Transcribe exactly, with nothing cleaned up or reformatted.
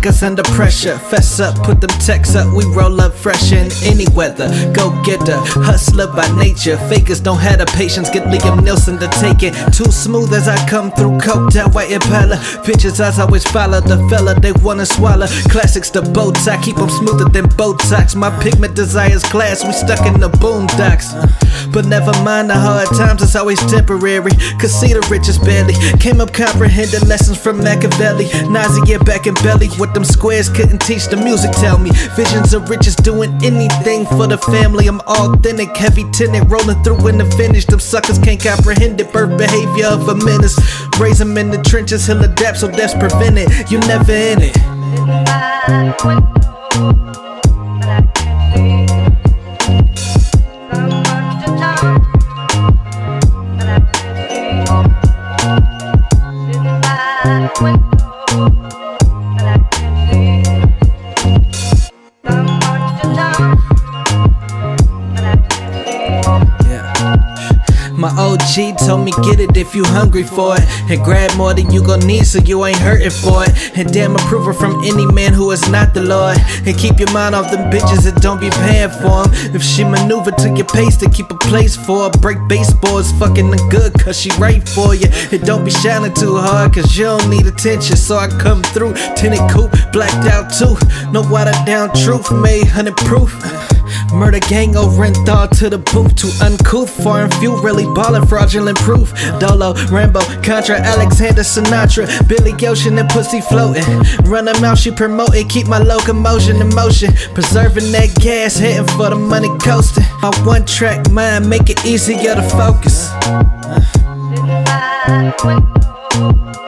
us under pressure. Fess up, put them texts up, we roll up fresh in any weather. Go getter, hustler by nature. Fakers don't have the patience, get Liam Nielsen to take it. Too smooth as I come through, coked out white Impala. Pictures I always follow the fella they wanna swallow. Classics the boats, I keep them smoother than Botox. My pigment desires class, we stuck in the boondocks. But never mind the hard times, it's always temporary. Cause see the richest barely came up comprehending lessons from Machiavelli. Nausea back in belly, what them squares couldn't teach the music tell me. Visions of riches doing anything for the family. I'm authentic, heavy tenant, rolling through in the finish. Them suckers can't comprehend it, birth behavior of a menace. Raise them in the trenches, he'll adapt so death's prevented. You never in it. My O G told me get it if you hungry for it, and grab more than you gon' need so you ain't hurting for it. And damn approval from any man who is not the Lord. And keep your mind off them bitches that don't be paying for them. If she maneuver to your pace to keep a place for her, break baseboards fucking the good cause she right for you. And don't be shining too hard cause you don't need attention. So I come through, tinted coupe, blacked out too. No watered down truth, made hundred proof. Murder gang over and thought to the booth. Too uncouth, foreign few really ballin', fraudulent proof. Dolo, Rambo, Contra, Alexander Sinatra, Billy Ocean and pussy floating. Run her mouth, she promoting, keep my locomotion in motion. Preserving that gas, heading for the money coasting. My one track mind, make it easier to focus. uh.